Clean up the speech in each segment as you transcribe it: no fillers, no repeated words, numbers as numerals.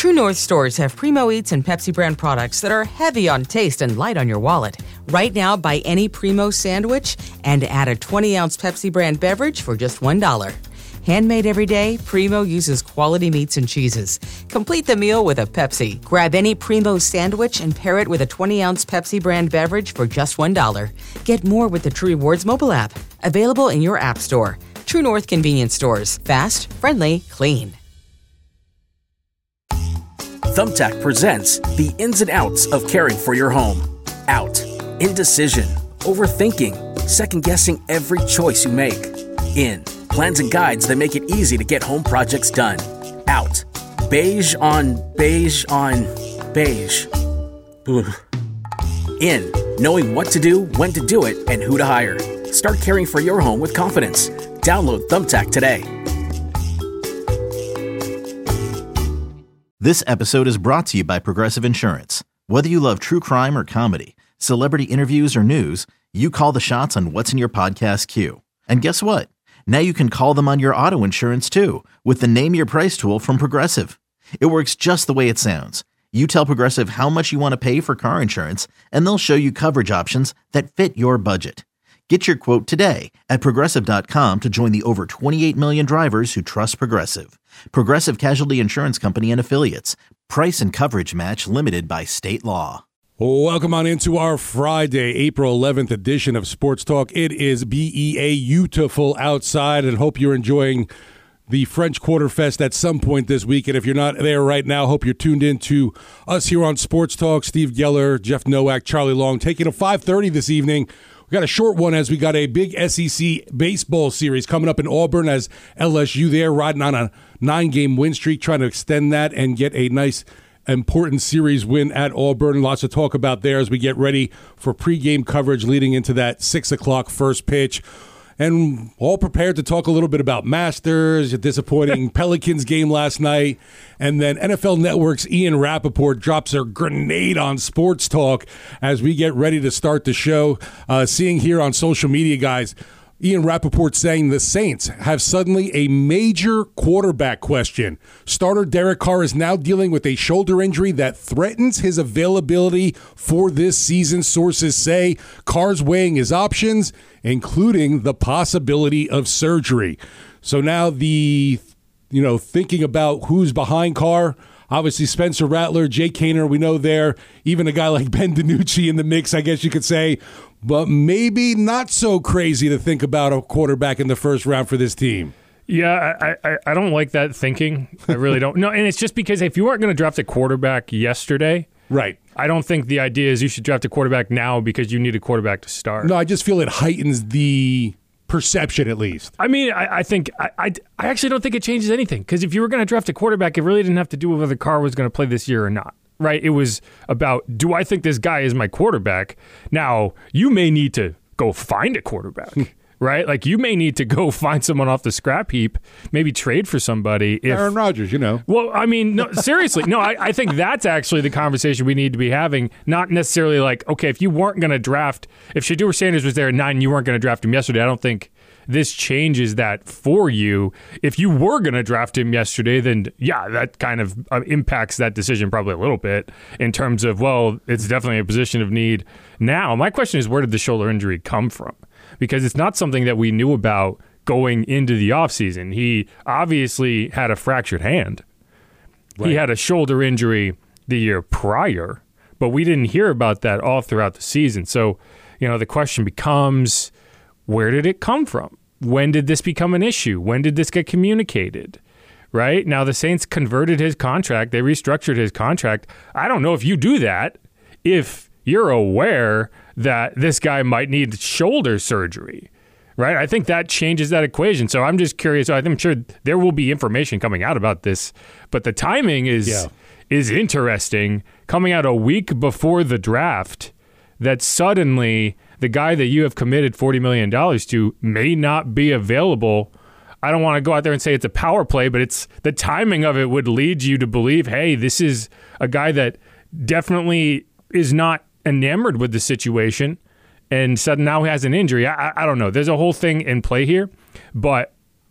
True North stores have Primo Eats and Pepsi brand products that are heavy on taste and light on your wallet. Right now, buy any Primo sandwich and add a 20-ounce Pepsi brand beverage for just $1. Handmade every day, Primo uses quality meats and cheeses. Complete the meal with a Pepsi. Grab any Primo sandwich and pair it with a 20-ounce Pepsi brand beverage for just $1. Get more with the True Rewards mobile app. Available in your app store. True North convenience stores. Fast, friendly, clean. Thumbtack presents the ins and outs of caring for your home. Out. Indecision. Overthinking. Second-guessing every choice you make. In. Plans and guides that make it easy to get home projects done. Out. Beige on beige on beige. Ugh. In. Knowing what to do, when to do it, and who to hire. Start caring for your home with confidence. Download Thumbtack today. This episode is brought to you by Progressive Insurance. Whether you love true crime or comedy, celebrity interviews or news, you call the shots on what's in your podcast queue. And guess what? Now you can call them on your auto insurance too with the Name Your Price tool from Progressive. It works just the way it sounds. You tell Progressive how much you want to pay for car insurance, and they'll show you coverage options that fit your budget. Get your quote today at Progressive.com to join the over 28 million drivers who trust Progressive. Progressive Casualty Insurance Company and Affiliates. Price and coverage match limited by state law. Welcome on into our Friday, April 11th edition of Sports Talk. It is beautiful outside, and hope you're enjoying the French Quarter Fest at some point this week. And if you're not there right now, hope you're tuned in to us here on Sports Talk. Steve Geller, Jeff Nowak, Charlie Long, taking a 5:30 this evening. We got a short one as we got a big SEC baseball series coming up in Auburn as LSU there riding on a 9-game win streak, trying to extend that and get a nice important series win at Auburn. Lots to talk about there as we get ready for pregame coverage leading into that 6 o'clock first pitch. And all prepared to talk a little bit about Masters, a disappointing Pelicans game last night. And then NFL Network's Ian Rappaport drops a grenade on Sports Talk as we get ready to start the show. Seeing here on social media, guys, Ian Rappaport saying the Saints have suddenly a major quarterback question. Starter Derek Carr is now dealing with a shoulder injury that threatens his availability for this season. Sources say Carr's weighing his options, including the possibility of surgery. So now thinking about who's behind Carr, obviously Spencer Rattler, Jay Kaner, we know there, even a guy like Ben DiNucci in the mix, I guess you could say. But maybe not so crazy to think about a quarterback in the first round for this team. Yeah, I don't like that thinking. I really don't. No, and it's just because if you weren't going to draft a quarterback yesterday, right? I don't think the idea is you should draft a quarterback now because you need a quarterback to start. No, I just feel it heightens the perception at least. I mean, I think I actually don't think it changes anything because if you were going to draft a quarterback, it really didn't have to do with whether Carr was going to play this year or not. Right? It was about, do I think this guy is my quarterback? Now, you may need to go find a quarterback, right? Like, you may need to go find someone off the scrap heap, maybe trade for somebody. Aaron Rodgers, Well, I mean, no, seriously. No, I think that's actually the conversation we need to be having, not necessarily like, okay, if you weren't going to draft, if Shedeur Sanders was there at 9 and you weren't going to draft him yesterday, I don't think this changes that for you. If you were going to draft him yesterday, then yeah, that kind of impacts that decision probably a little bit in terms of, well, it's definitely a position of need. Now, my question is, where did the shoulder injury come from? Because it's not something that we knew about going into the offseason. He obviously had a fractured hand. Right. He had a shoulder injury the year prior, but we didn't hear about that all throughout the season. So, the question becomes, where did it come from? When did this become an issue? When did this get communicated? Right? Now, the Saints converted his contract. They restructured his contract. I don't know if you do that if you're aware that this guy might need shoulder surgery. Right? I think that changes that equation. So I'm just curious. I'm sure there will be information coming out about this, but the timing is interesting. Coming out a week before the draft, that suddenly the guy that you have committed $40 million to may not be available. I don't want to go out there and say it's a power play, but it's the timing of it would lead you to believe, hey, this is a guy that definitely is not enamored with the situation and suddenly now has an injury. I don't know. There's a whole thing in play here, but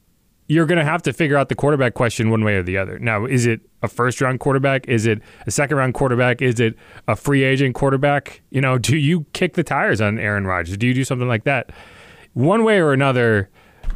you're going to have to figure out the quarterback question one way or the other. Now, is it a first-round quarterback? Is it a second-round quarterback? Is it a free agent quarterback? Do you kick the tires on Aaron Rodgers? Do you do something like that? One way or another,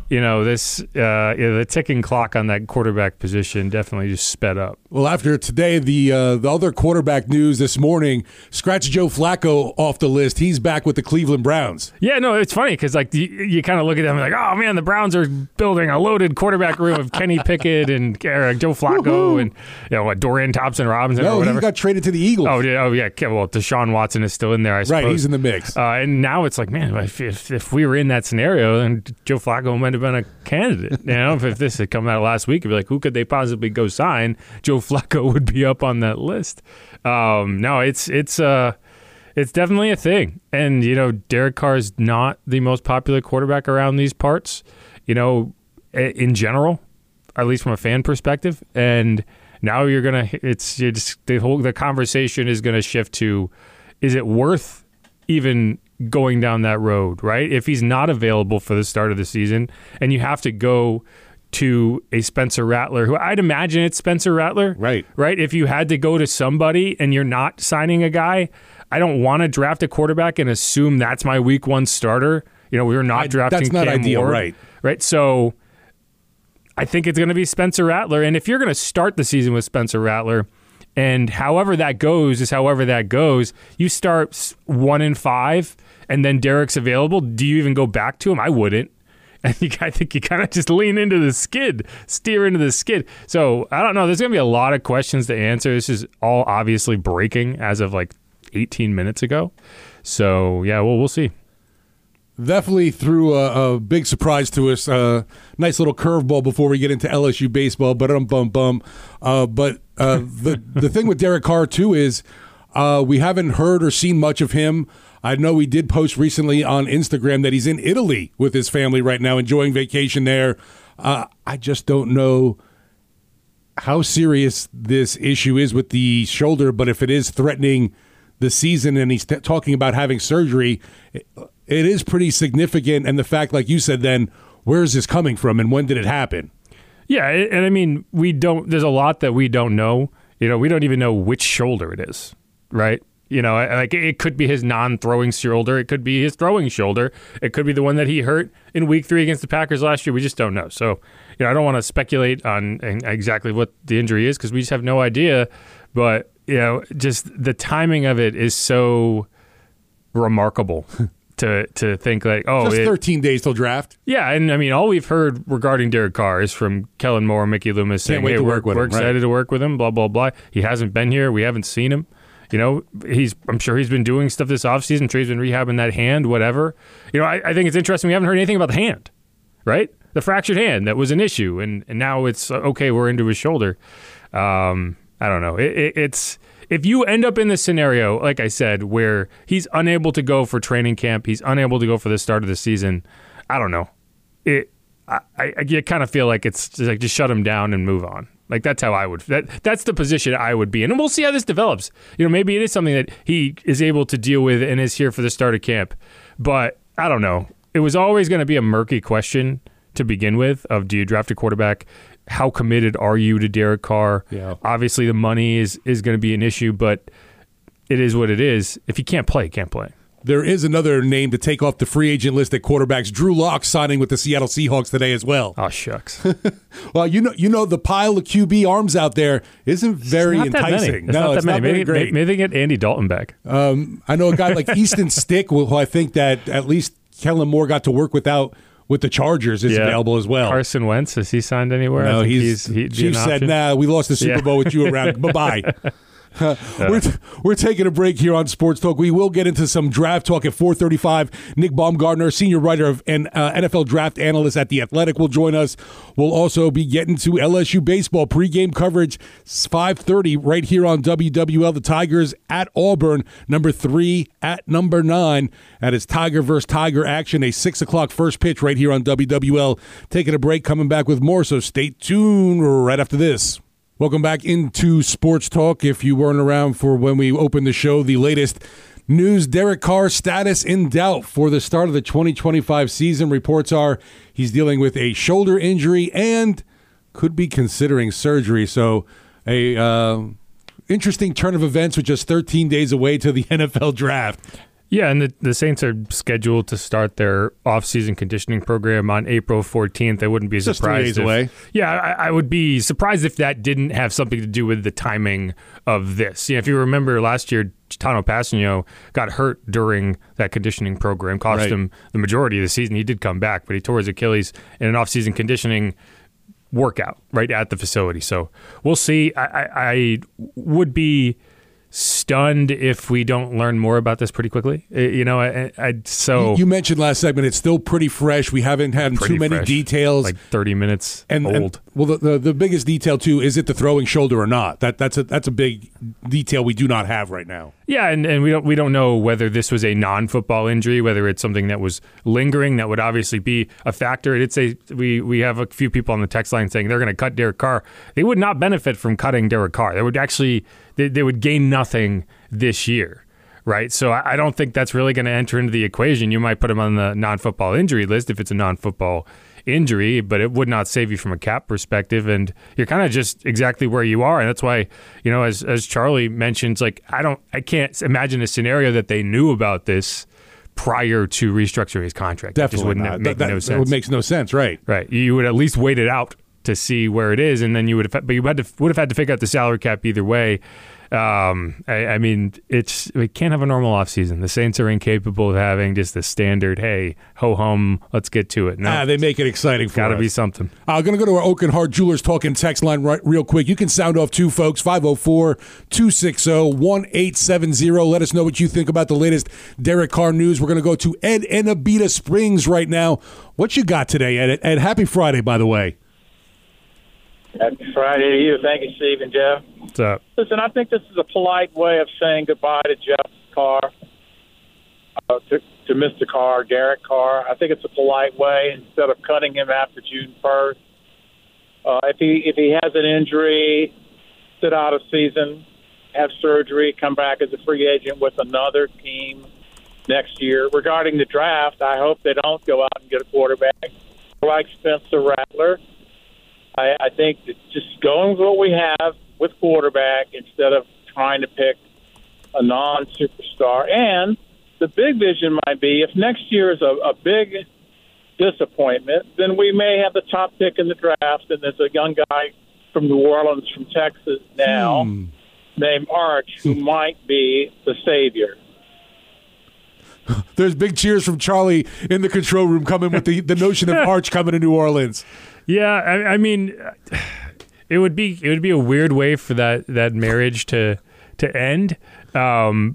the ticking clock on that quarterback position definitely just sped up. Well, after today, the other quarterback news this morning, scratch Joe Flacco off the list. He's back with the Cleveland Browns. Yeah, no, it's funny because you kind of look at them and like, oh man, the Browns are building a loaded quarterback room of Kenny Pickett and Joe Flacco and Dorian Thompson-Robinson or whatever. No, he got traded to the Eagles. Oh yeah. Well, Deshaun Watson is still in there, I suppose. Right, he's in the mix. And now it's like, man, if we were in that scenario, then Joe Flacco might have been a candidate. If this had come out last week, it'd be like, who could they possibly go sign? Joe Flacco would be up on that list. No, it's definitely a thing. And Derek Carr is not the most popular quarterback around these parts. In general, at least from a fan perspective. And now the conversation is gonna shift to, is it worth even going down that road, right? If he's not available for the start of the season and you have to go to a Spencer Rattler, who I'd imagine it's Spencer Rattler. Right. If you had to go to somebody and you're not signing a guy, I don't want to draft a quarterback and assume that's my week one starter. We're not drafting That's not Cam ideal, Ward, right? So I think it's going to be Spencer Rattler. And if you're going to start the season with Spencer Rattler, and however that goes is however that goes, you start 1-5 and then Derek's available, do you even go back to him? I wouldn't. And I think you kind of just lean into the skid, steer into the skid. So I don't know. There's going to be a lot of questions to answer. This is all obviously breaking as of like 18 minutes ago. So yeah, we'll see. Definitely threw a big surprise to us. Nice little curveball before we get into LSU baseball. But the thing with Derek Carr too is we haven't heard or seen much of him. I know he did post recently on Instagram that he's in Italy with his family right now, enjoying vacation there. I just don't know how serious this issue is with the shoulder, but if it is threatening the season and he's talking about having surgery, it is pretty significant. And the fact, like you said, then where is this coming from and when did it happen? Yeah, and I mean, there's a lot that we don't know. We don't even know which shoulder it is, right? Like it could be his non-throwing shoulder. It could be his throwing shoulder. It could be the one that he hurt in Week 3 against the Packers last year. We just don't know. So, I don't want to speculate on exactly what the injury is because we just have no idea. But, just the timing of it is so remarkable to think like, just 13 days till draft. Yeah, and I mean, all we've heard regarding Derek Carr is from Kellen Moore and Mickey Loomis saying, hey, we're excited to work with him, blah, blah, blah. He hasn't been here. We haven't seen him. I'm sure he's been doing stuff this offseason. I'm sure he's been rehabbing that hand, whatever. I think it's interesting. We haven't heard anything about the hand, right? The fractured hand that was an issue, and now it's okay. We're into his shoulder. I don't know. It's if you end up in this scenario, like I said, where he's unable to go for training camp, he's unable to go for the start of the season. I don't know. I kind of feel like it's just like just shut him down and move on. Like that's how I would. That's the position I would be in, and we'll see how this develops. Maybe it is something that he is able to deal with and is here for the start of camp. But I don't know. It was always going to be a murky question to begin with. Of do you draft a quarterback? How committed are you to Derek Carr? Yeah. Obviously, the money is going to be an issue, but it is what it is. If you can't play, you can't play. There is another name to take off the free agent list at quarterbacks. Drew Lock signing with the Seattle Seahawks today as well. Oh, shucks. Well, the pile of QB arms out there isn't very enticing. No, it's not very great. Maybe they get Andy Dalton back. I know a guy like Easton Stick, who I think that at least Kellen Moore got to work with the Chargers is available as well. Carson Wentz, has he signed anywhere? No, Chief said, nah, we lost the Super Bowl with you around. Bye-bye. We're taking a break here on Sports Talk. We will get into some draft talk at 4:35. Nick Baumgartner, senior writer and NFL draft analyst at The Athletic, will join us. We'll also be getting to LSU baseball pregame coverage, 5:30 right here on WWL. The Tigers at Auburn, number 3 at number 9. That is Tiger versus Tiger action, a 6 o'clock first pitch right here on WWL. Taking a break, coming back with more, so stay tuned right after this. Welcome back into Sports Talk. If you weren't around for when we opened the show, the latest news. Derek Carr's status in doubt for the start of the 2025 season. Reports are he's dealing with a shoulder injury and could be considering surgery. So a interesting turn of events with just 13 days away to the NFL draft. Yeah, and the Saints are scheduled to start their off-season conditioning program on April 14th. I wouldn't be surprised. Just 3 days away. Yeah, I would be surprised if that didn't have something to do with the timing of this. If you remember last year, Tano Passanio got hurt during that conditioning program, cost him the majority of the season. He did come back, but he tore his Achilles in an off-season conditioning workout right at the facility. So we'll see. I would be stunned if we don't learn more about this pretty quickly. You mentioned last segment it's still pretty fresh. We haven't had too many details, like 30 minutes old. The biggest detail too is it the throwing shoulder or not. That's a big detail we do not have right now. Yeah, and we don't know whether this was a non-football injury, whether it's something that was lingering. That would obviously be a factor. We have a few people on the text line saying they're going to cut Derek Carr. They would not benefit from cutting Derek Carr. They would gain nothing this year, right? So I don't think that's really going to enter into the equation. You might put him on the non-football injury list if it's a non-football injury, but it would not save you from a cap perspective, and you're kind of just exactly where you are. And that's why, as Charlie mentions, like I can't imagine a scenario that they knew about this prior to restructuring his contract. Definitely wouldn't make no sense. It makes no sense, right? Right. You would at least wait it out to see where it is, and then you would have had to figure out the salary cap either way. We can't have a normal offseason. The Saints are incapable of having just the standard, hey, ho-hum, let's get to it. No, they make it exciting for us. Got to be something. I'm going to go to our Oak and Hart Jewelers talking text line real quick. You can sound off too, folks, 504-260-1870. Let us know what you think about the latest Derek Carr news. We're going to go to Ed in Abita Springs right now. What you got today, Ed? Ed, happy Friday, by the way. Happy Friday to you. Thank you, Steve and Jeff. What's up? Listen, I think this is a polite way of saying goodbye to Jeff Carr, to Mr. Carr, Derek Carr. I think it's a polite way instead of cutting him after June 1st. If he has an injury, sit out a season, have surgery, come back as a free agent with another team next year. Regarding the draft, I hope they don't go out and get a quarterback like Spencer Rattler. I think that just going with what we have with quarterback instead of trying to pick a non-superstar. And the big vision might be if next year is a big disappointment, then we may have the top pick in the draft, and there's a young guy from New Orleans, from Texas now, named Arch, who might be the savior. There's big cheers from Charlie in the control room coming with the notion of Arch coming to New Orleans. Yeah, I mean, it would be a weird way for that marriage to end. I'm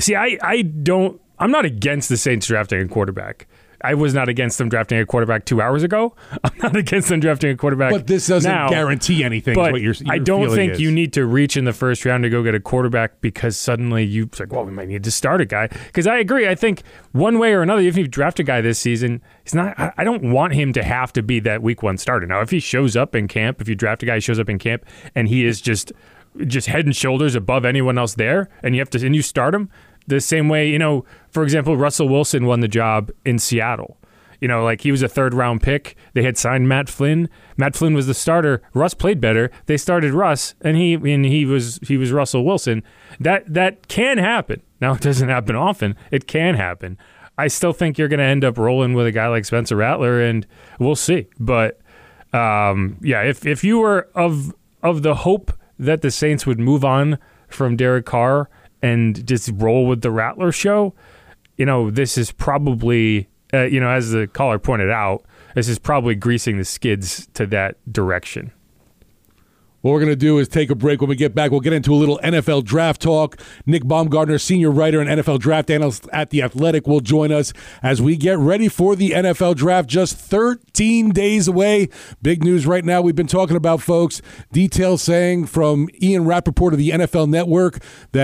not against the Saints drafting a quarterback. I was not against them drafting a quarterback 2 hours ago. I'm not against them drafting a quarterback. But this doesn't guarantee anything. But what your I don't think is. You need to reach in the first round to go get a quarterback because suddenly it's like, well, we might need to start a guy. Because I agree. I think one way or another, if you draft a guy this season, he's not. I don't want him to have to be that week one starter. Now, if he shows up in camp, if you draft a guy who shows up in camp and he is just head and shoulders above anyone else there, and you start him the same way. For example, Russell Wilson won the job in Seattle. He was a third-round pick. They had signed Matt Flynn. Matt Flynn was the starter. Russ played better. They started Russ, and he was Russell Wilson. That can happen. Now, it doesn't happen often. It can happen. I still think you're going to end up rolling with a guy like Spencer Rattler, and we'll see. But, if you were of the hope that the Saints would move on from Derek Carr and just roll with the Rattler show, this is probably... as the caller pointed out, this is probably greasing the skids to that direction. What we're going to do is take a break. When we get back, we'll get into a little NFL draft talk. Nick Baumgartner, senior writer and NFL draft analyst at The Athletic, will join us as we get ready for the NFL draft. Just 13 days away. Big news right now we've been talking about, folks. Details saying from Ian Rappaport of the NFL Network that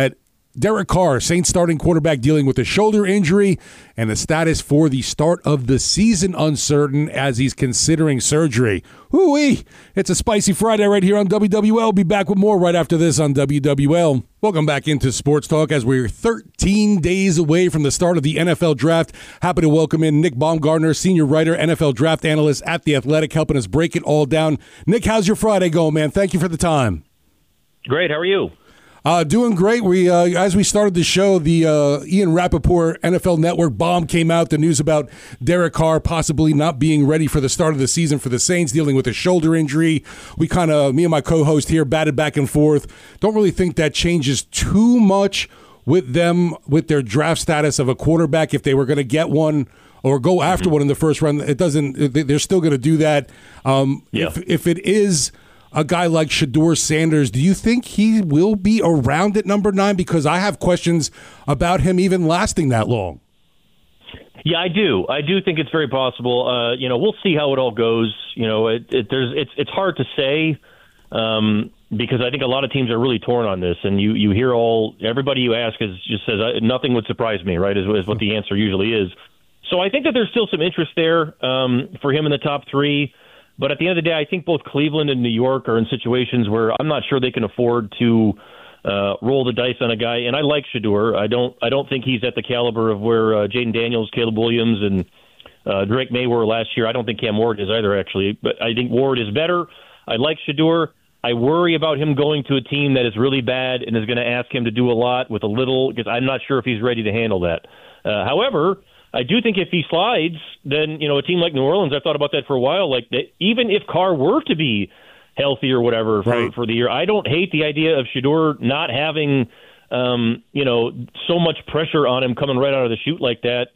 Derek Carr, Saints starting quarterback, dealing with a shoulder injury, and the status for the start of the season uncertain as he's considering surgery. Hoo-wee! It's a spicy Friday right here on WWL. Be back with more right after this on WWL. Welcome back into Sports Talk as we're 13 days away from the start of the NFL Draft. Happy to welcome in Nick Baumgardner, senior writer, NFL Draft analyst at The Athletic, helping us break it all down. Nick, how's your Friday going, man? Thank you for the time. Great. How are you? Doing great. We as we started the show, the Ian Rappaport NFL Network bomb came out. The news about Derek Carr possibly not being ready for the start of the season for the Saints, dealing with a shoulder injury. We me and my co-host here, batted back and forth. Don't really think that changes too much with them, with their draft status of a quarterback. If they were going to get one or go after one in the first round, it doesn't. They're still going to do that. If it is a guy like Shedeur Sanders, do you think he will be around at number 9? Because I have questions about him even lasting that long. Yeah, I do. I do think it's very possible. We'll see how it all goes. It's hard to say because I think a lot of teams are really torn on this, and you hear everybody you ask just says nothing would surprise me, right? Is what the answer usually is. So I think that there's still some interest there for him in the top 3. But at the end of the day, I think both Cleveland and New York are in situations where I'm not sure they can afford to roll the dice on a guy. And I like Shedeur. I don't think he's at the caliber of where Jaden Daniels, Caleb Williams, and Drake May were last year. I don't think Cam Ward is either, actually. But I think Ward is better. I like Shedeur. I worry about him going to a team that is really bad and is going to ask him to do a lot with a little, because I'm not sure if he's ready to handle that. However, I do think if he slides, then, a team like New Orleans, I thought about that for a while, even if Carr were to be healthy or whatever for the year, I don't hate the idea of Shedeur not having, so much pressure on him coming right out of the chute like that.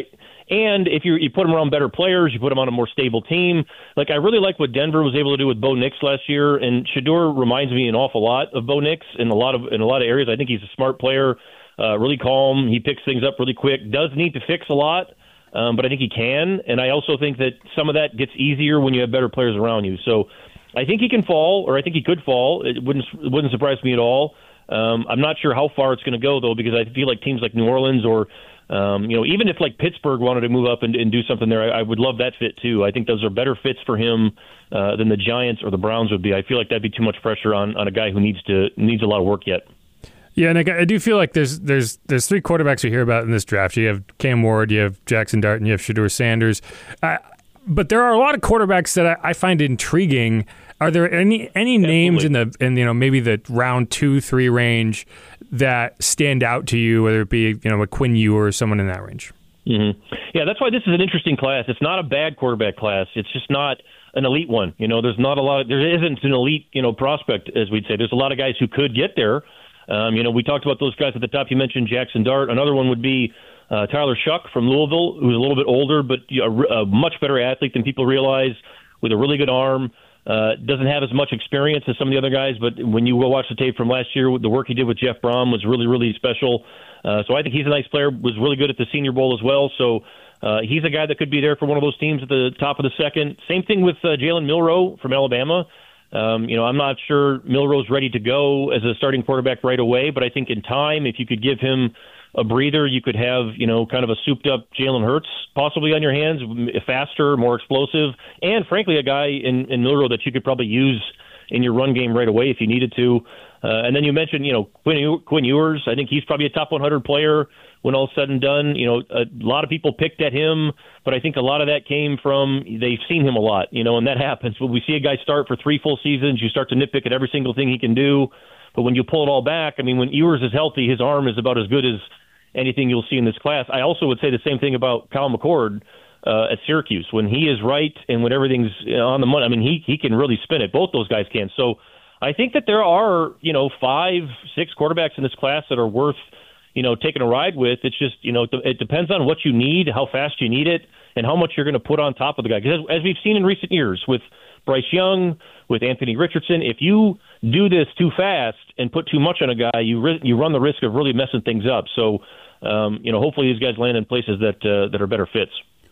And if you put him around better players, you put him on a more stable team. I really like what Denver was able to do with Bo Nix last year, and Shedeur reminds me an awful lot of Bo Nix in a lot of areas. I think he's a smart player. Really calm. He picks things up really quick. Does need to fix a lot, but I think he can. And I also think that some of that gets easier when you have better players around you. So I think he can fall, or I think he could fall. It wouldn't surprise me at all. I'm not sure how far it's going to go, though, because I feel like teams like New Orleans or even if Pittsburgh wanted to move up and do something there, I would love that fit too. I think those are better fits for him than the Giants or the Browns would be. I feel like that'd be too much pressure on a guy who needs a lot of work yet. Yeah, and I do feel like there's 3 quarterbacks we hear about in this draft. You have Cam Ward, you have Jackson Dart, and you have Shedeur Sanders. But there are a lot of quarterbacks that I find intriguing. Are there any names in maybe the round 2-3 range that stand out to you, whether it be a Quinn Ewers or someone in that range? Mm-hmm. Yeah, that's why this is an interesting class. It's not a bad quarterback class. It's just not an elite one. There's not a lot. There isn't an elite prospect, as we'd say. There's a lot of guys who could get there. We talked about those guys at the top. You mentioned Jackson Dart. Another one would be Tyler Shuck from Louisville, who's a little bit older, but a much better athlete than people realize, with a really good arm. Doesn't have as much experience as some of the other guys, but when you go watch the tape from last year, the work he did with Jeff Brom was really, really special. So I think he's a nice player, was really good at the Senior Bowl as well. So he's a guy that could be there for one of those teams at the top of the second. Same thing with Jalen Milroe from Alabama. I'm not sure Milroe's ready to go as a starting quarterback right away, but I think in time, if you could give him a breather, you could have, kind of a souped-up Jalen Hurts possibly on your hands, faster, more explosive, and frankly, a guy in Milroe that you could probably use in your run game right away if you needed to. And then you mentioned, Quinn Ewers. I think he's probably a top 100 player when all's said and done. A lot of people picked at him, but I think a lot of that came from they've seen him a lot, and that happens. When we see a guy start for 3 full seasons, you start to nitpick at every single thing he can do. But when you pull it all back, when Ewers is healthy, his arm is about as good as anything you'll see in this class. I also would say the same thing about Kyle McCord at Syracuse. When he is right and when everything's on the money, he can really spin it. Both those guys can. So I think that there are, 5-6 quarterbacks in this class that are worth, taking a ride with. It's just, it depends on what you need, how fast you need it, and how much you're going to put on top of the guy. Because as we've seen in recent years with Bryce Young, with Anthony Richardson, if you do this too fast and put too much on a guy, you run the risk of really messing things up. So, hopefully these guys land in places that are better fits.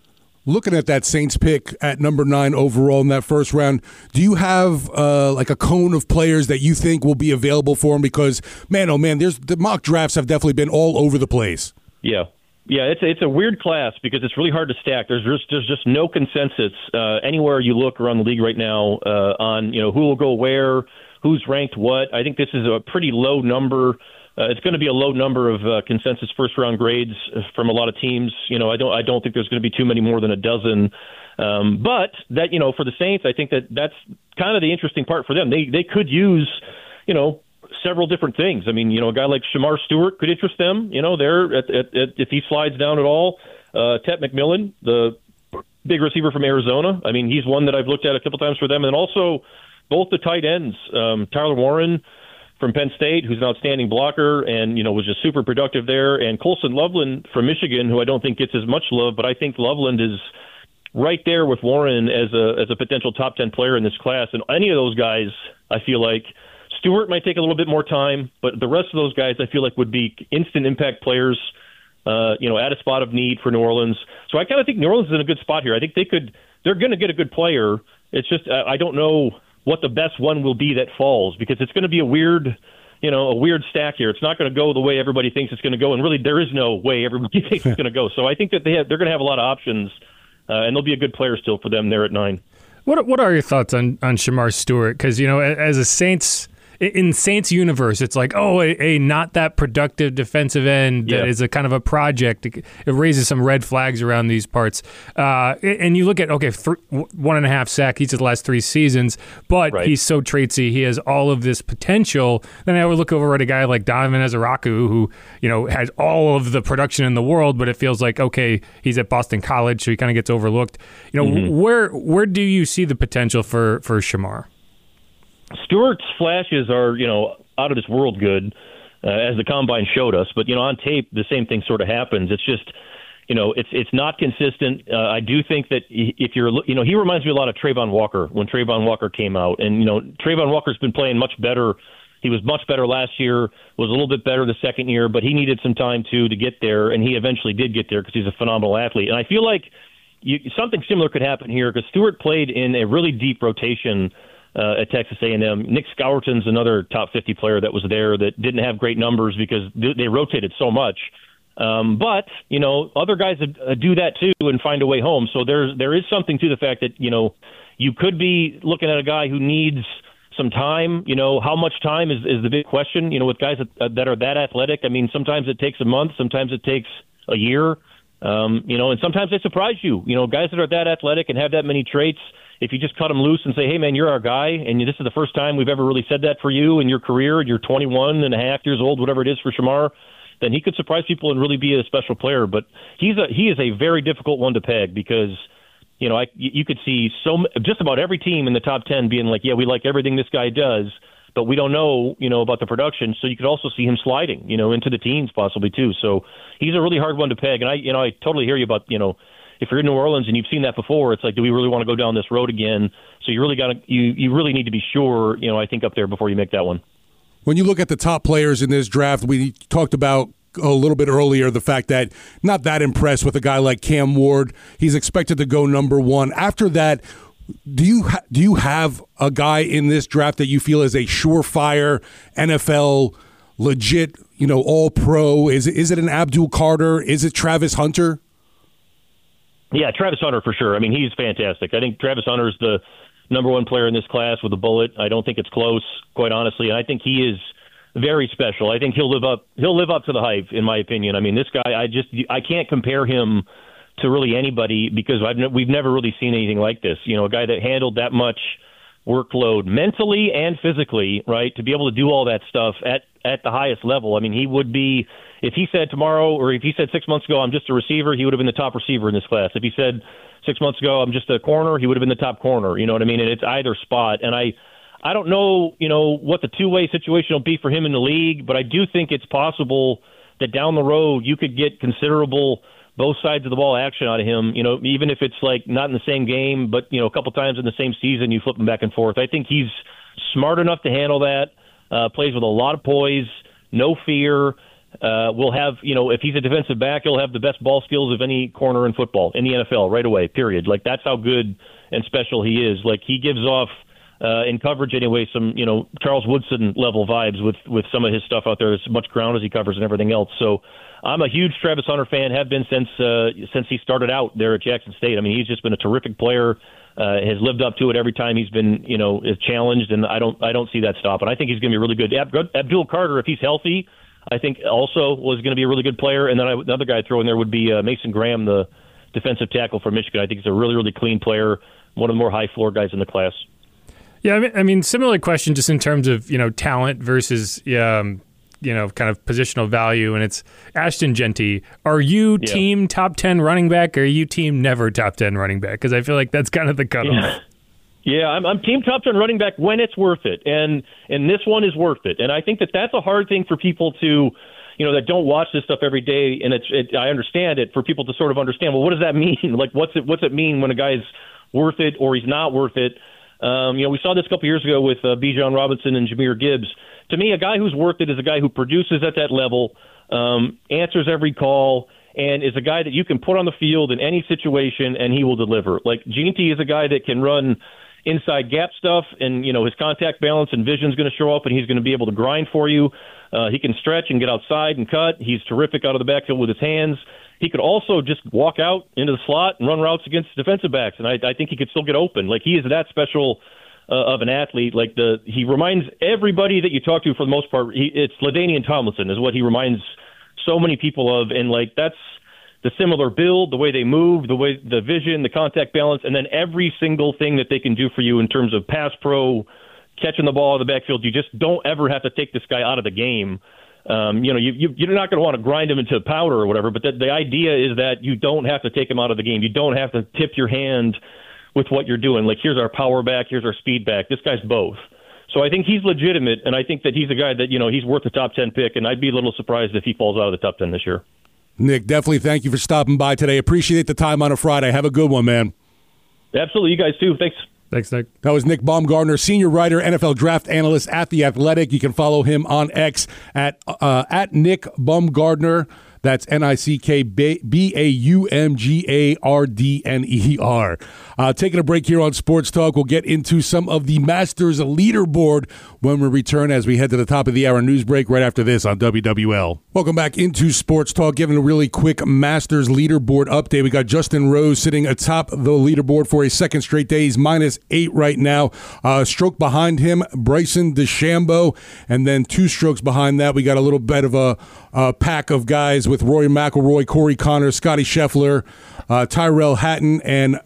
Looking at that Saints pick at number 9 overall in that first round, do you have like a cone of players that you think will be available for him? Because, man, oh man, the mock drafts have definitely been all over the place. Yeah, it's a weird class because it's really hard to stack. There's just no consensus anywhere you look around the league right now on who will go where, who's ranked what. I think this is a pretty low number. It's going to be a low number of consensus first-round grades from a lot of teams. I don't think there's going to be too many more than a dozen. But that for the Saints, I think that's kind of the interesting part for them. They could use several different things. I mean, a guy like Shamar Stewart could interest them. If he slides down at all. Tet McMillan, the big receiver from Arizona. I mean, he's one that I've looked at a couple times for them, and also both the tight ends, Tyler Warren from Penn State, who's an outstanding blocker and, was just super productive there, and Colson Loveland from Michigan, who I don't think gets as much love, but I think Loveland is right there with Warren as a potential top 10 player in this class. And any of those guys, I feel like Stewart might take a little bit more time, but the rest of those guys I feel like would be instant impact players, at a spot of need for New Orleans. So I kind of think New Orleans is in a good spot here. I think they're going to get a good player. It's just I don't know what the best one will be that falls, because it's going to be a weird stack here. It's not going to go the way everybody thinks it's going to go, and really there is no way everybody thinks it's going to go. So I think that they're going to have a lot of options, and they'll be a good player still for them there at 9. What are your thoughts on Shamar Stewart? Because as a Saints. In Saints universe, it's like, a not that productive defensive end that is a kind of a project. It raises some red flags around these parts. And you look at, 1.5 sack each of the last 3 seasons, but he's so traitsy. He has all of this potential. Then I would look over at a guy like Donovan Ezeraku, who, has all of the production in the world, but it feels like, he's at Boston College, so he kind of gets overlooked. Where do you see the potential for Shamar? Stewart's flashes are, out of this world good, as the combine showed us. But, on tape, the same thing sort of happens. It's just, it's not consistent. I do think that if you're, he reminds me a lot of Trayvon Walker when Trayvon Walker came out. And, Trayvon Walker's been playing much better. He was much better last year, was a little bit better the second year, but he needed some time, to get there. And he eventually did get there because he's a phenomenal athlete. And I feel like something similar could happen here because Stewart played in a really deep rotation at Texas A&M. Nick Scourton's another top 50 player that was there that didn't have great numbers because they rotated so much. But, other guys do that too and find a way home. So there is something to the fact that, you could be looking at a guy who needs some time. How much time is the big question, with guys that are that athletic. I mean, sometimes it takes a month, sometimes it takes a year, and sometimes they surprise you. Guys that are that athletic and have that many traits, if you just cut them loose and say, hey, man, you're our guy, and this is the first time we've ever really said that for you in your career, and you're 21 and a half years old, whatever it is for Shamar, then he could surprise people and really be a special player. But he is a very difficult one to peg because, you could see just about every team in the top 10 being like, yeah, we like everything this guy does, but we don't know, about the production. So you could also see him sliding, into the teens possibly too. So he's a really hard one to peg. And I totally hear you about, if you're in New Orleans and you've seen that before, it's like, do we really want to go down this road again? So you really need to be sure, I think, up there before you make that one. When you look at the top players in this draft, we talked about a little bit earlier the fact that not that impressed with a guy like Cam Ward. He's expected to go number 1. After that, do you have a guy in this draft that you feel is a surefire NFL legit, all pro? Is it an Abdul Carter? Is it Travis Hunter? Yeah, Travis Hunter for sure. I mean, he's fantastic. I think Travis Hunter is the number 1 player in this class with a bullet. I don't think it's close, quite honestly. And I think he is very special. I think he'll live up to the hype, in my opinion. I mean, this guy, I can't compare him to really anybody because we've never really seen anything like this. A guy that handled that much workload mentally and physically, right, to be able to do all that stuff at the highest level. I mean, he would be, if he said tomorrow or if he said 6 months ago, I'm just a receiver, he would have been the top receiver in this class. If he said 6 months ago, I'm just a corner, he would have been the top corner. You know what I mean? And it's either spot. And I don't know, what the two-way situation will be for him in the league, but I do think it's possible that down the road you could get considerable both sides of the ball action out of him, even if it's like not in the same game, but, a couple times in the same season, you flip him back and forth. I think he's smart enough to handle that, plays with a lot of poise, no fear, will have, if he's a defensive back, he'll have the best ball skills of any corner in football, in the NFL, right away, period. Like, that's how good and special he is. Like, he gives off, in coverage anyway, some, Charles Woodson level vibes with some of his stuff out there. As much ground as he covers and everything else. So I'm a huge Travis Hunter fan, have been since he started out there at Jackson State. I mean, he's just been a terrific player, has lived up to it every time he's been, is challenged, and I don't see that stopping. I think he's going to be really good. Abdul Carter, if he's healthy, I think also was going to be a really good player. And then another guy I'd throw in there would be Mason Graham, the defensive tackle from Michigan. I think he's a really, really clean player, one of the more high floor guys in the class. Yeah, I mean, similar question just in terms of, talent versus, kind of positional value. And it's Ashton Jeanty. Are you team top 10 running back, or are you team never top 10 running back? Because I feel like that's kind of the cutoff. Yeah, I'm team top 10 running back when it's worth it. And this one is worth it. And I think that's a hard thing for people to, that don't watch this stuff every day. And I understand it, for people to sort of understand, well, what does that mean? Like, what's it mean when a guy's worth it or he's not worth it? We saw this a couple years ago with Bijan Robinson and Jahmyr Gibbs. To me, a guy who's worth it is a guy who produces at that level, answers every call, and is a guy that you can put on the field in any situation and he will deliver. Like, Jeanty is a guy that can run inside gap stuff, and his contact balance and vision is going to show up, and he's going to be able to grind for you. He can stretch and get outside and cut. He's terrific out of the backfield with his hands. He could also just walk out into the slot and run routes against defensive backs, and I think he could still get open. Like, he is that special of an athlete. Like, he reminds everybody that you talk to, for the most part, it's LaDainian Tomlinson is what he reminds so many people of, and like, that's the similar build, the way they move, the vision, the contact balance, and then every single thing that they can do for you in terms of pass pro, catching the ball out of the backfield. You just don't ever have to take this guy out of the game. You're not going to want to grind him into powder or whatever, but the idea is that you don't have to take him out of the game. You don't have to tip your hand with what you're doing. Like, here's our power back, here's our speed back. This guy's both. So I think he's legitimate, and I think that he's a guy that, he's worth a top 10 pick, and I'd be a little surprised if he falls out of the top 10 this year. Nick, definitely thank you for stopping by today. Appreciate the time on a Friday. Have a good one, man. Absolutely. You guys too. Thanks. Thanks, Nick. That was Nick Baumgardner, senior writer, NFL draft analyst at The Athletic. You can follow him on X at Nick Baumgardner. That's NickBaumgardner. Taking a break here on Sports Talk. We'll get into some of the Masters leaderboard when we return, as we head to the top of the hour news break right after this on WWL. Welcome back into Sports Talk. Giving a really quick Masters leaderboard update. We got Justin Rose sitting atop the leaderboard for a second straight day. He's -8 right now. Stroke behind him, Bryson DeChambeau. And then 2 strokes behind that, we got a little bit of a pack of guys with Rory McIlroy, Corey Connors, Scotty Scheffler, Tyrell Hatton, and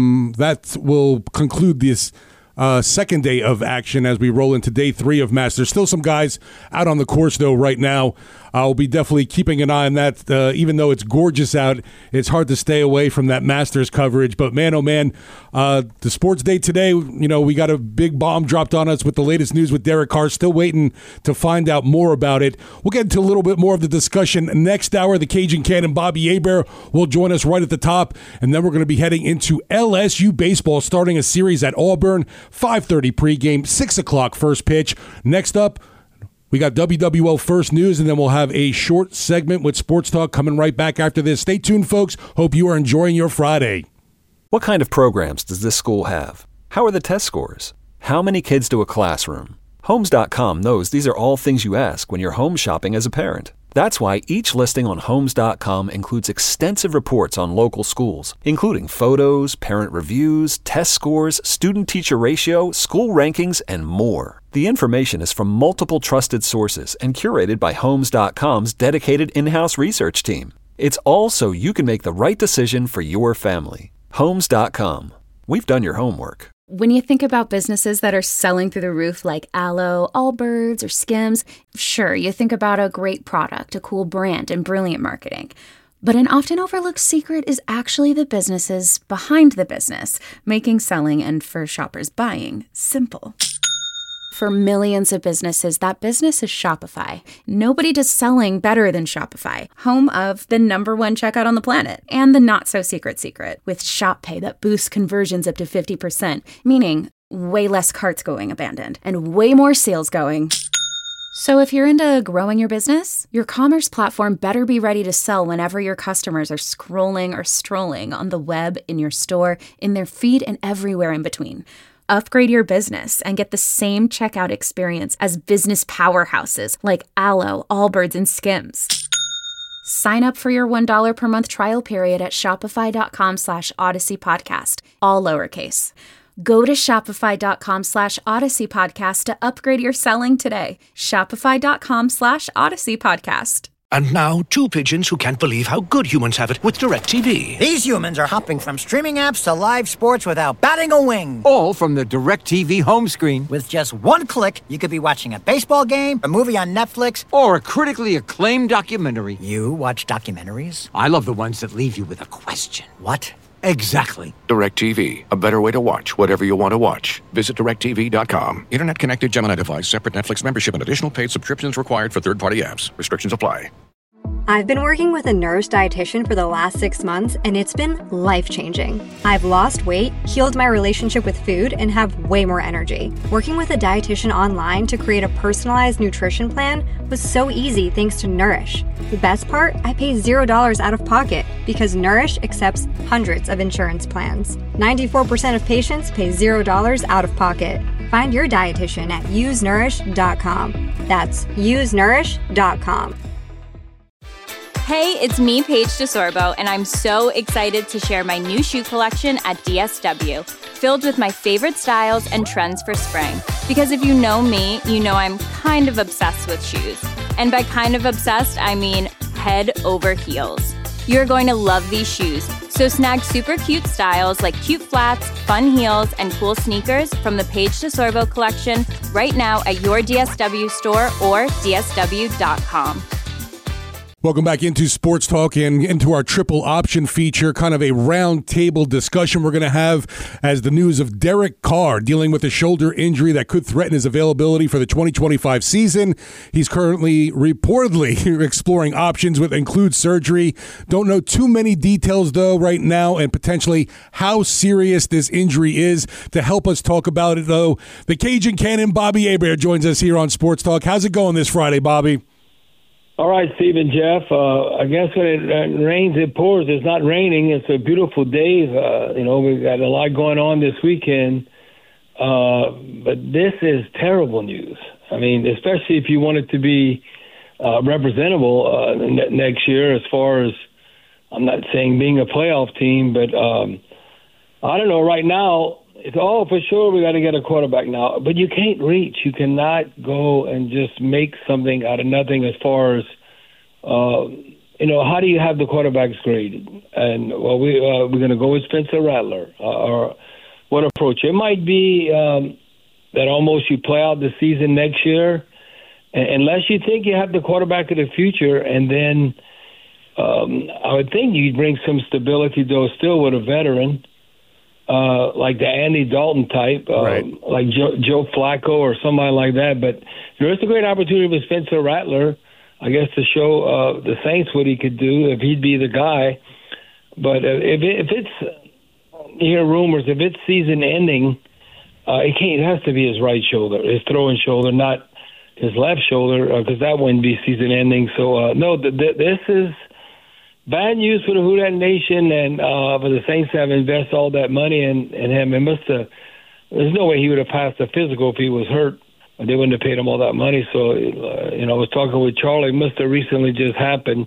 that will conclude this second day of action as we roll into day 3 of Masters. Still some guys out on the course, though, right now. I'll be definitely keeping an eye on that. Even though it's gorgeous out, it's hard to stay away from that Masters coverage. But, man, oh, man, the sports day today, we got a big bomb dropped on us with the latest news with Derek Carr. Still waiting to find out more about it. We'll get into a little bit more of the discussion next hour. The Cajun Cannon, Bobby Hebert, will join us right at the top. And then we're going to be heading into LSU baseball, starting a series at Auburn, 5:30 pregame, 6 o'clock first pitch. Next up, we got WWL First News, and then we'll have a short segment with Sports Talk coming right back after this. Stay tuned, folks. Hope you are enjoying your Friday. What kind of programs does this school have? How are the test scores? How many kids do a classroom? Homes.com knows these are all things you ask when you're home shopping as a parent. That's why each listing on Homes.com includes extensive reports on local schools, including photos, parent reviews, test scores, student-teacher ratio, school rankings, and more. The information is from multiple trusted sources and curated by Homes.com's dedicated in-house research team. It's all so you can make the right decision for your family. Homes.com. We've done your homework. When you think about businesses that are selling through the roof like Aloe, Allbirds, or Skims, sure, you think about a great product, a cool brand, and brilliant marketing. But an often overlooked secret is actually the businesses behind the business, making selling and, for shoppers, buying simple. For millions of businesses, that business is Shopify. Nobody does selling better than Shopify, home of the #1 checkout on the planet and the not-so-secret secret with Shop Pay that boosts conversions up to 50%, meaning way less carts going abandoned and way more sales going So if you're into growing your business, your commerce platform better be ready to sell whenever your customers are scrolling or strolling on the web, in your store, in their feed, and everywhere in between. Upgrade your business and get the same checkout experience as business powerhouses like Allo, Allbirds, and Skims. Sign up for your $1 per month trial period at shopify.com/Odyssey Podcast, all lowercase. Go to shopify.com/Odyssey Podcast to upgrade your selling today. Shopify.com/Odyssey Podcast. And now, two pigeons who can't believe how good humans have it with DirecTV. These humans are hopping from streaming apps to live sports without batting a wing. All from the DirecTV home screen. With just one click, you could be watching a baseball game, a movie on Netflix, or a critically acclaimed documentary. You watch documentaries? I love the ones that leave you with a question. What? Exactly. DirecTV. A better way to watch whatever you want to watch. Visit DirecTV.com. Internet-connected Gemini device. Separate Netflix membership and additional paid subscriptions required for third-party apps. Restrictions apply. I've been working with a Nourish dietitian for the last 6 months, and it's been life-changing. I've lost weight, healed my relationship with food, and have way more energy. Working with a dietitian online to create a personalized nutrition plan was so easy thanks to Nourish. The best part? I pay $0 out of pocket because Nourish accepts hundreds of insurance plans. 94% of patients pay $0 out of pocket. Find your dietitian at usenourish.com. That's usenourish.com. Hey, it's me, Paige DeSorbo, and I'm so excited to share my new shoe collection at DSW, filled with my favorite styles and trends for spring. Because if you know me, you know I'm kind of obsessed with shoes. And by kind of obsessed, I mean head over heels. You're going to love these shoes, so snag super cute styles like cute flats, fun heels, and cool sneakers from the Paige DeSorbo collection right now at your DSW store or dsw.com. Welcome back into Sports Talk and into our triple option feature, kind of a round table discussion we're going to have as the news of Derek Carr dealing with a shoulder injury that could threaten his availability for the 2025 season. He's currently reportedly exploring options which include surgery. Don't know too many details though right now and potentially how serious this injury is. To help us talk about it though, the Cajun Cannon Bobby Hebert joins us here on Sports Talk. How's it going this Friday, Bobby? All right, Steve and Jeff. I guess when it rains, it pours. It's not raining. It's a beautiful day. We got a lot going on this weekend. But this is terrible news. I mean, especially if you want it to be representable next year as far as, I'm not saying being a playoff team, but I don't know. Right now, it's all for sure we got to get a quarterback now. But you can't reach. You cannot go and just make something out of nothing as far as, how do you have the quarterbacks graded? And, well, we're going to go with Spencer Rattler. Or what approach? It might be that almost you play out the season next year, unless you think you have the quarterback of the future, and then I would think you'd bring some stability, though, still with a veteran. Like the Andy Dalton type, right. Like Joe Flacco or somebody like that. But there is a great opportunity with Spencer Rattler, I guess, to show the Saints what he could do if he'd be the guy. But if it's, you hear rumors, if it's season ending, it has to be his right shoulder, his throwing shoulder, not his left shoulder, because that wouldn't be season ending. So, no, this is bad news for the Who Dat Nation and for the Saints to have invested all that money in him. There's no way he would have passed the physical if he was hurt. They wouldn't have paid him all that money. So, I was talking with Charlie. It must have recently just happened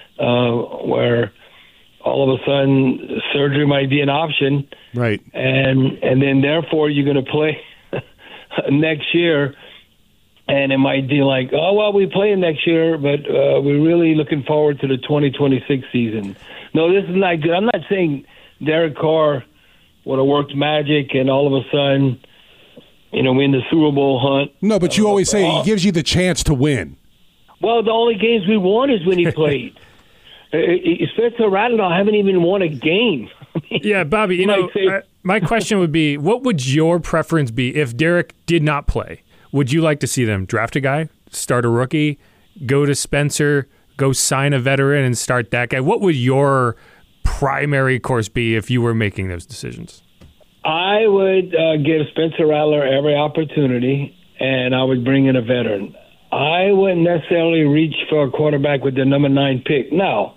where all of a sudden surgery might be an option. Right. And then, therefore, you're going to play next year. And it might be like, oh, well, we play next year, but we're really looking forward to the 2026 season. No, this is not good. I'm not saying Derek Carr would have worked magic and all of a sudden, win the Super Bowl hunt. No, but you always say he gives you the chance to win. Well, the only games we won is when he played. Spencer Rattler haven't even won a game. Yeah, Bobby, my question would be, what would your preference be if Derek did not play? Would you like to see them draft a guy, start a rookie, go to Spencer, go sign a veteran and start that guy? What would your primary course be if you were making those decisions? I would give Spencer Rattler every opportunity, and I would bring in a veteran. I wouldn't necessarily reach for a quarterback with the number 9 pick. Now,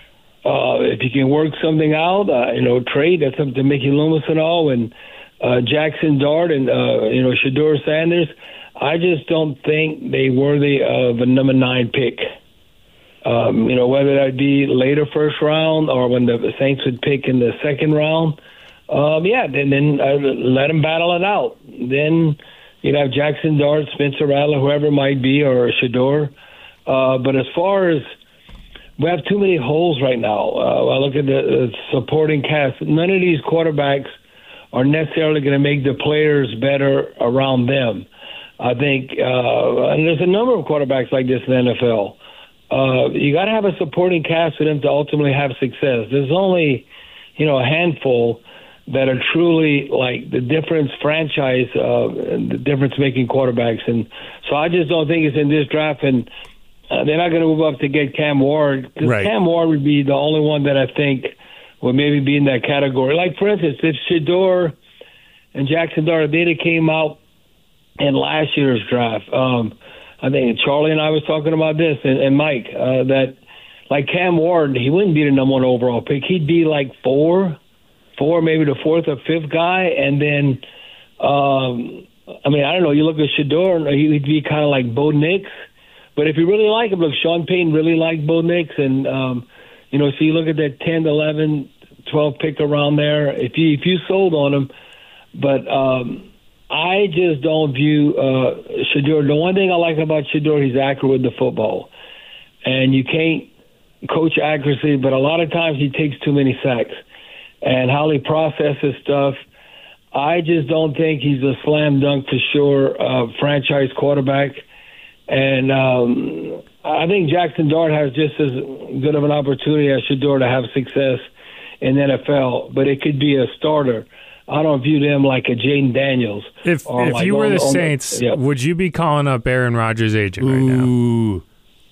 if you can work something out, trade, that's up to Mickey Loomis and all, and Jackson Dart and, Shedeur Sanders, I just don't think they worthy of a number 9 pick. Whether that be later first round or when the Saints would pick in the second round, then let them battle it out. Then you'd have Jackson Dart, Spencer Rattler, whoever it might be, or Shedeur. But as far as we have too many holes right now. I look at the supporting cast. None of these quarterbacks are necessarily going to make the players better around them. I think, and there's a number of quarterbacks like this in the NFL. You got to have a supporting cast for them to ultimately have success. There's only, a handful that are truly like the difference franchise, the difference-making quarterbacks. And so I just don't think it's in this draft. And they're not going to move up to get Cam Ward. Right. Cam Ward would be the only one that I think would maybe be in that category. Like, for instance, if Shedeur and Jackson Dart, they came out in last year's draft, I think Charlie and I was talking about this, and Mike, that like Cam Ward, he wouldn't be the number 1 overall pick. He'd be like 4, maybe the 4th or 5th guy. And then, I don't know, you look at Shedeur, he'd be kind of like Bo Nix. But if you really like him, look, Sean Payton really liked Bo Nix. And, so you look at that 10, 11, 12 pick around there, if you sold on him. But I just don't view Shedeur. The one thing I like about Shedeur, he's accurate with the football. And you can't coach accuracy, but a lot of times he takes too many sacks. And how he processes stuff, I just don't think he's a slam dunk for sure franchise quarterback. And I think Jackson Dart has just as good of an opportunity as Shedeur to have success in the NFL, but it could be a starter. I don't view them like a Jaden Daniels. If like you were the Saints, would you be calling up Aaron Rodgers' agent right now?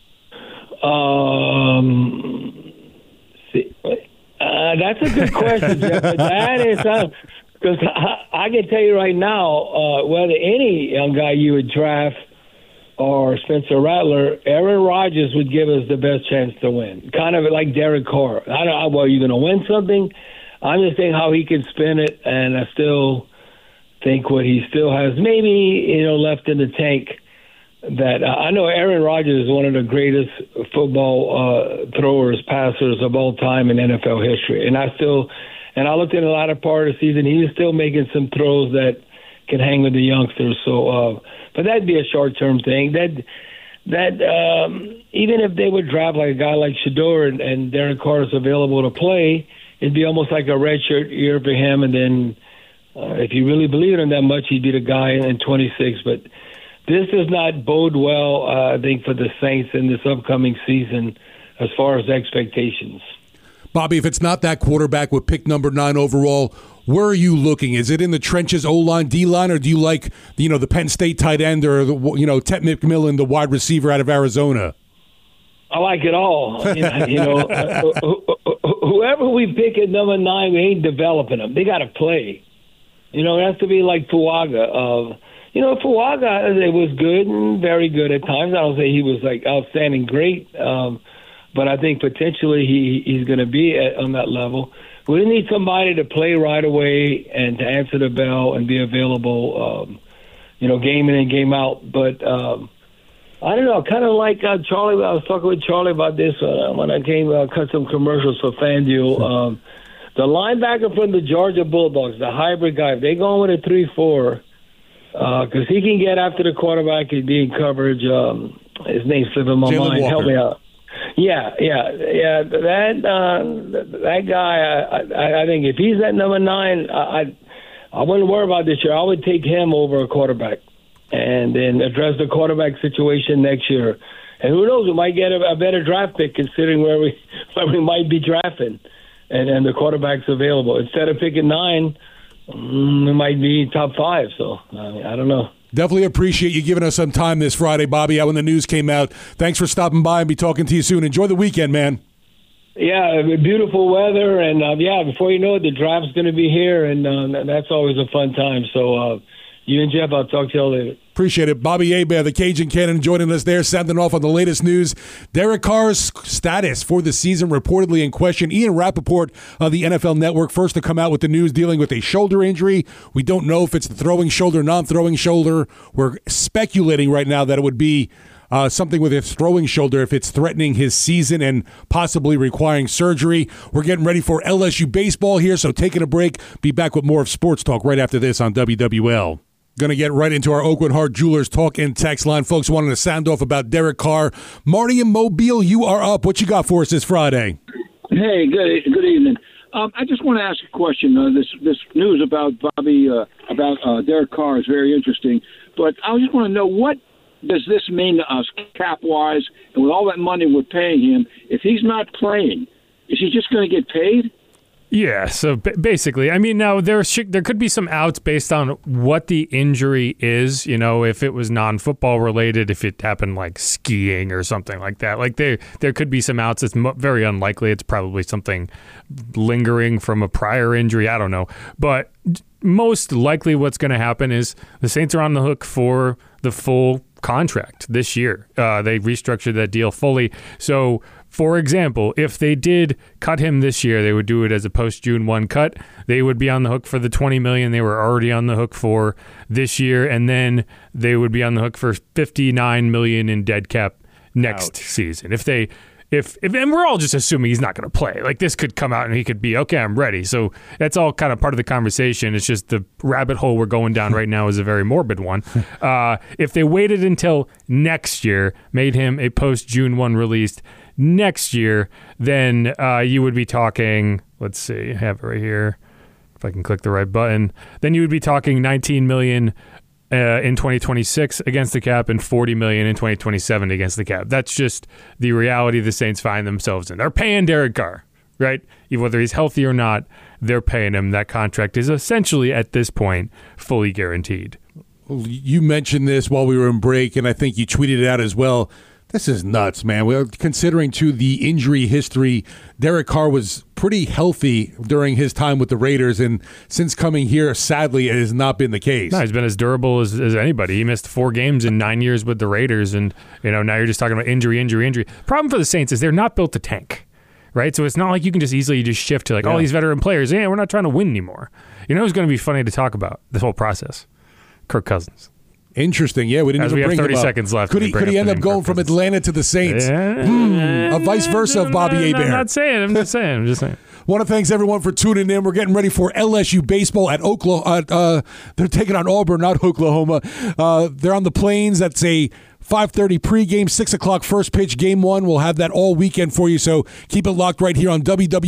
That's a good question, Jeff. That is because I can tell you right now, whether any young guy you would draft or Spencer Rattler, Aaron Rodgers would give us the best chance to win. Kind of like Derek Carr. I don't know, well, are you going to win something? I'm just thinking how he can spin it, and I still think what he still has maybe left in the tank. That I know Aaron Rodgers is one of the greatest football throwers, passers of all time in NFL history. And I looked at a lot of part of the season, he was still making some throws that can hang with the youngsters. So, but that'd be a short-term thing. That even if they would draft like a guy like Shedeur and Derek Carr is available to play, it'd be almost like a redshirt year for him. And then if you really believe in him that much, he'd be the guy in 26. But this does not bode well, I think, for the Saints in this upcoming season as far as expectations. Bobby, if it's not that quarterback with pick number 9 overall, where are you looking? Is it in the trenches, O-line, D-line, or do you like the Penn State tight end or Ted McMillan, the wide receiver out of Arizona? I like it all. Whoever we pick at number 9, we ain't developing them. They got to play. It has to be like Fuaga. Fuaga, it was good and very good at times. I don't say he was like outstanding great, but I think potentially he's going to be on that level. We need somebody to play right away and to answer the bell and be available, game in and game out. But I don't know, kind of like Charlie. I was talking with Charlie about this when I came cut some commercials for FanDuel. The linebacker from the Georgia Bulldogs, the hybrid guy, if they going with a 3-4, because he can get after the quarterback and be in coverage. His name's slipping my mind. Walker. Help me out. Yeah. That guy, I think if he's at number 9, I wouldn't worry about this year. I would take him over a quarterback and then address the quarterback situation next year. And who knows, we might get a better draft pick considering where we might be drafting and the quarterback's available. Instead of picking 9, it might be top 5. So I don't know. Definitely appreciate you giving us some time this Friday, Bobby, when the news came out. Thanks for stopping by and be talking to you soon. Enjoy the weekend, man. Yeah, beautiful weather. And, before you know it, the draft's going to be here, and that's always a fun time. So you and Jeff, I'll talk to you all later. Appreciate it. Bobby Hebert, the Cajun Cannon, joining us there, sounding off on the latest news. Derek Carr's status for the season reportedly in question. Ian Rappaport of the NFL Network, first to come out with the news dealing with a shoulder injury. We don't know if it's the throwing shoulder, non-throwing shoulder. We're speculating right now that it would be something with his throwing shoulder if it's threatening his season and possibly requiring surgery. We're getting ready for LSU baseball here, so taking a break. Be back with more of Sports Talk right after this on WWL. Going to get right into our Oakwood Heart Jewelers talk and text line. Folks wanting to sound off about Derek Carr. Marty in Mobile, you are up. What you got for us this Friday? Hey, good evening. I just want to ask a question. This news about Derek Carr is very interesting, but I just want to know, what does this mean to us cap-wise, and with all that money we're paying him? If he's not playing, is he just going to get paid? Yeah, so basically, I mean, now there could be some outs based on what the injury is, if it was non-football related, if it happened like skiing or something like that. Like there could be some outs. It's very unlikely. It's probably something lingering from a prior injury. I don't know. But most likely what's going to happen is the Saints are on the hook for the full contract this year. They restructured that deal fully. So, for example, if they did cut him this year, they would do it as a post-June 1 cut. They would be on the hook for the $20 million they were already on the hook for this year, and then they would be on the hook for $59 million in dead cap next season. If and we're all just assuming he's not going to play. Like, this could come out and he could be, okay, I'm ready. So that's all kind of part of the conversation. It's just the rabbit hole we're going down right now is a very morbid one. If they waited until next year, made him a post-June 1 released next year, then you would be talking, let's see, I have it right here, if I can click the right button, then you would be talking $19 million in 2026 against the cap and $40 million in 2027 against the cap. That's just the reality the Saints find themselves in. They're paying Derek Carr, right? Whether he's healthy or not, they're paying him. That contract is essentially, at this point, fully guaranteed. You mentioned this while we were in break, and I think you tweeted it out as well. This is nuts, man. We're considering to the injury history. Derek Carr was pretty healthy during his time with the Raiders, and since coming here, sadly, it has not been the case. No, he's been as durable as anybody. He missed 4 games in 9 years with the Raiders, and now you're just talking about injury. Problem for the Saints is they're not built to tank, right? So it's not like you can just easily shift to all these veteran players. Yeah, we're not trying to win anymore. You know who's going to be funny to talk about this whole process? Kirk Cousins. Interesting. Yeah, we didn't even bring him up. 30 seconds left. Could he end up going from Atlanta to the Saints? A vice versa of Bobby Hebert. I'm not saying. I'm just saying. Want to thank everyone for tuning in. We're getting ready for LSU baseball at Oklahoma. They're taking on Auburn, not Oklahoma. They're on the Plains. That's a 5:30 pregame, 6 o'clock first pitch, game 1. We'll have that all weekend for you, so keep it locked right here on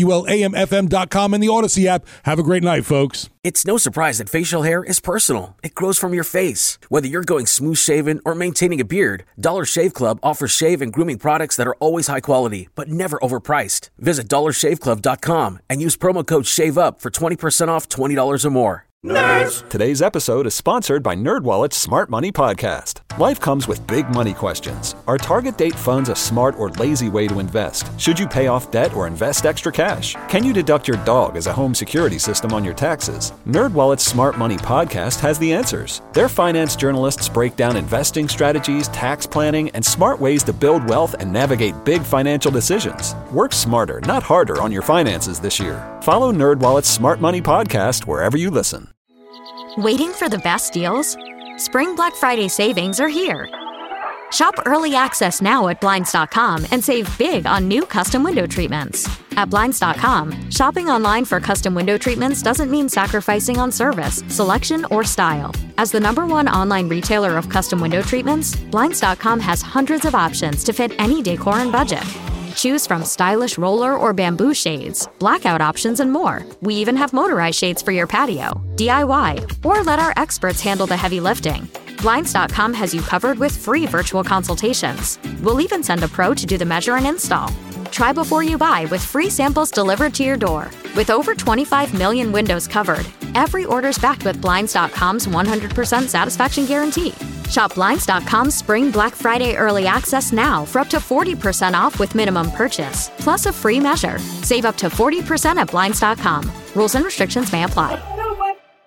WWLAMFM.com and the Odyssey app. Have a great night, folks. It's no surprise that facial hair is personal. It grows from your face. Whether you're going smooth shaven or maintaining a beard, Dollar Shave Club offers shave and grooming products that are always high quality, but never overpriced. Visit DollarShaveClub.com and use promo code SHAVEUP for 20% off $20 or more. Nerds! Today's episode is sponsored by NerdWallet's Smart Money Podcast. Life comes with big money questions. Are target date funds a smart or lazy way to invest? Should you pay off debt or invest extra cash? Can you deduct your dog as a home security system on your taxes? NerdWallet's Smart Money Podcast has the answers. Their finance journalists break down investing strategies, tax planning, and smart ways to build wealth and navigate big financial decisions. Work smarter, not harder on your finances this year. Follow NerdWallet's Smart Money Podcast wherever you listen. Waiting for the best deals? Spring Black Friday savings are here. Shop early access now at Blinds.com and save big on new custom window treatments. At Blinds.com, shopping online for custom window treatments doesn't mean sacrificing on service, selection, or style. As the #1 online retailer of custom window treatments, Blinds.com has hundreds of options to fit any decor and budget. Choose from stylish roller or bamboo shades, blackout options, and more. We even have motorized shades for your patio, DIY, or let our experts handle the heavy lifting. Blinds.com has you covered with free virtual consultations. We'll even send a pro to do the measure and install. Try before you buy with free samples delivered to your door. With over 25 million windows covered, every order's backed with Blinds.com's 100% satisfaction guarantee. Shop Blinds.com's Spring Black Friday early access now for up to 40% off with minimum purchase, plus a free measure. Save up to 40% at Blinds.com. Rules and restrictions may apply.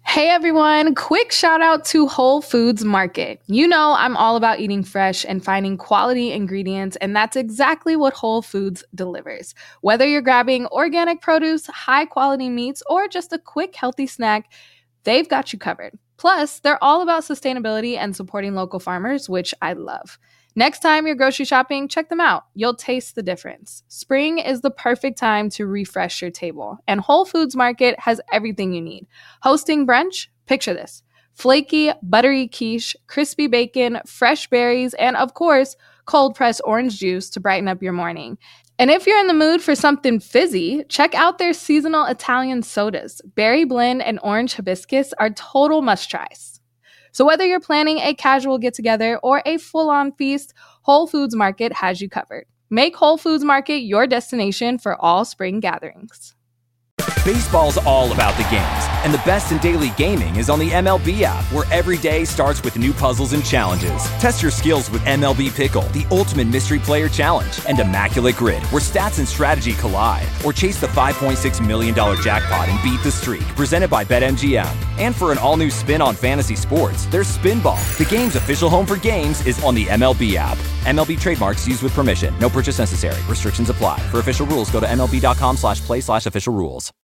Hey everyone, quick shout out to Whole Foods Market. You know I'm all about eating fresh and finding quality ingredients, and that's exactly what Whole Foods delivers. Whether you're grabbing organic produce, high quality meats, or just a quick healthy snack, they've got you covered. Plus, they're all about sustainability and supporting local farmers, which I love. Next time you're grocery shopping, check them out. You'll taste the difference. Spring is the perfect time to refresh your table, and Whole Foods Market has everything you need. Hosting brunch? Picture this. Flaky, buttery quiche, crispy bacon, fresh berries, and of course, cold-pressed orange juice to brighten up your morning. And if you're in the mood for something fizzy, check out their seasonal Italian sodas. Berry blend and orange hibiscus are total must-tries. So whether you're planning a casual get-together or a full-on feast, Whole Foods Market has you covered. Make Whole Foods Market your destination for all spring gatherings. Baseball's all about the games, and the best in daily gaming is on the MLB app, where every day starts with new puzzles and challenges. Test your skills with MLB Pickle, the ultimate mystery player challenge, and Immaculate Grid, where stats and strategy collide. Or chase the $5.6 million jackpot and beat the streak, presented by BetMGM. And for an all-new spin on fantasy sports, there's Spinball. The game's official home for games is on the MLB app. MLB trademarks used with permission. No purchase necessary. Restrictions apply. For official rules, go to MLB.com/play/official rules.